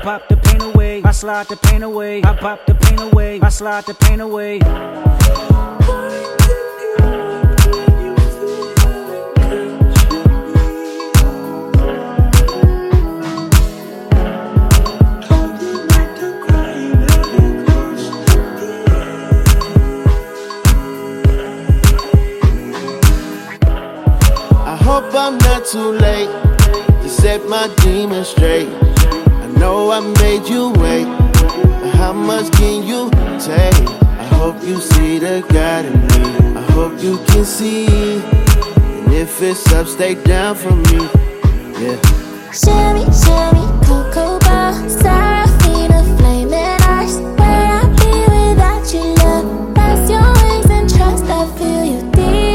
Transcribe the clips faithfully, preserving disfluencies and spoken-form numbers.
pop the pain away, I slide the pain away. I pop the pain away, I slide the pain away. Hope I'm not too late to set my demons straight. I know I made you wait, but how much can you take? I hope you see the God in me. I hope you can see, and if it's up, stay down for me. Yeah. Shimmy, shimmy, cocoa bar, Seraphina, flaming eyes. Where I be without you, love? Press your wings and trust. I feel you deep.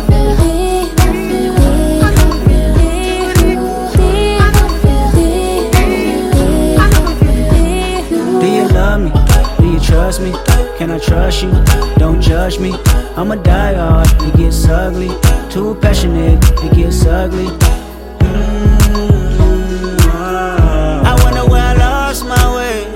Trust me, can I trust you? Don't judge me. I'm a diehard, it gets ugly. Too passionate, it gets ugly. Mm-hmm. I wonder where I lost my way.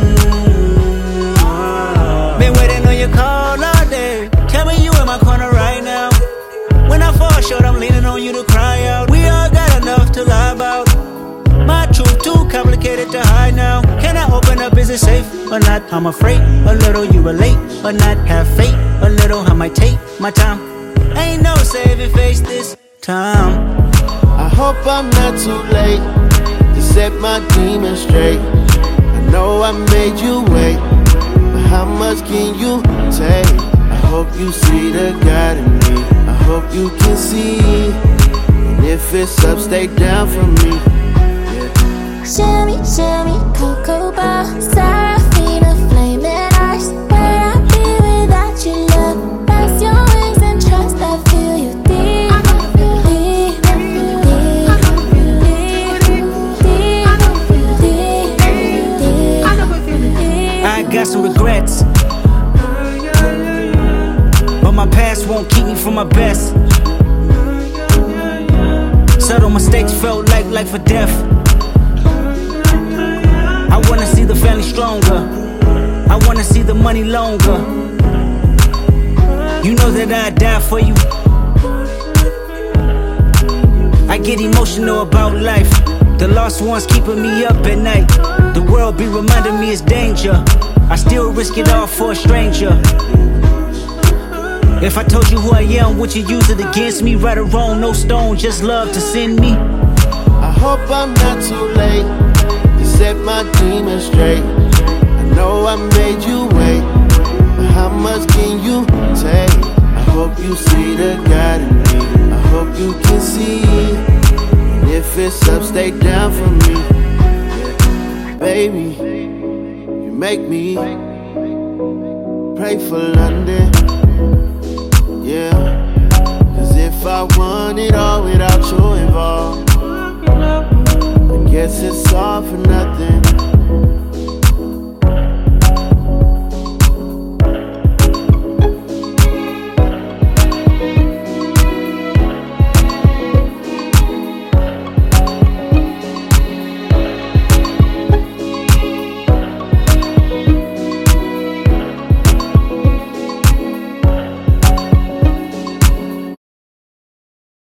Mm-hmm. Been waiting on your call all day. Tell me you in my corner right now. When I fall short, I'm leaning on you to cry out. We all got enough to lie about. My truth too complicated to hide now. Can I open up? Is it safe or not? I'm afraid a little you relate or not. Have faith a little. I might take my time. Ain't no saving face this time. I hope I'm not too late to set my demons straight. I know I made you wait, but how much can you take? I hope you see the God in me. I hope you can see, and if it's up, stay down for me. Shimmy, shimmy, cocoa bar, Seraphina, flaming eyes. Where I be without you, love? Press your wings and trust. I feel you deep. Deep, deep, deep. I got some regrets, but my past won't keep me from my best. Subtle mistakes felt like life or death. I wanna see the family stronger. I wanna see the money longer. You know that I'd die for you. I get emotional about life. The lost ones keeping me up at night. The world be reminding me it's danger. I still risk it all for a stranger. If I told you who I am, would you use it against me? Right or wrong, no stone, just love to send me. I hope I'm not too late to set my demons straight. I know I made you wait, but how much can you take? I hope you see the God in me. I hope you can see, and if it's up, stay down for me. Yeah. Baby, you make me pray for London. Yeah, cause if I want it all without you involved, I guess it's all for nothing.